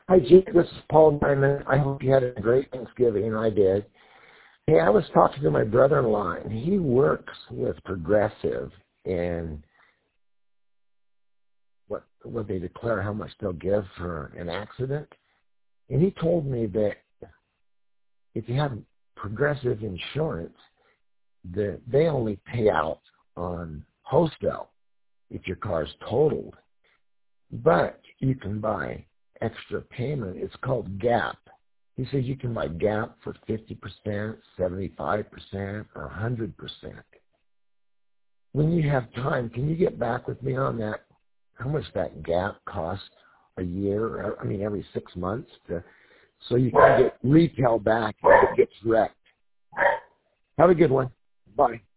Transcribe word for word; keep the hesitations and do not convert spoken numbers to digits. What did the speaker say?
Hi, Jake. This is Paul Diamond. I hope you had a great Thanksgiving. I did. Hey, I was talking to my brother-in-law, and he works with Progressive and what what they declare how much they'll give for an accident. And he told me that if you have Progressive insurance, that they only pay out on wholesale if your car's totaled. But you can buy extra payment. It's called GAP. He says you can buy GAP for fifty percent, seventy-five percent, or one hundred percent. When you have time, can you get back with me on that? How much that GAP costs a year? I mean, every six months, to, so you can get retail back if it gets wrecked. Have a good one. Bye.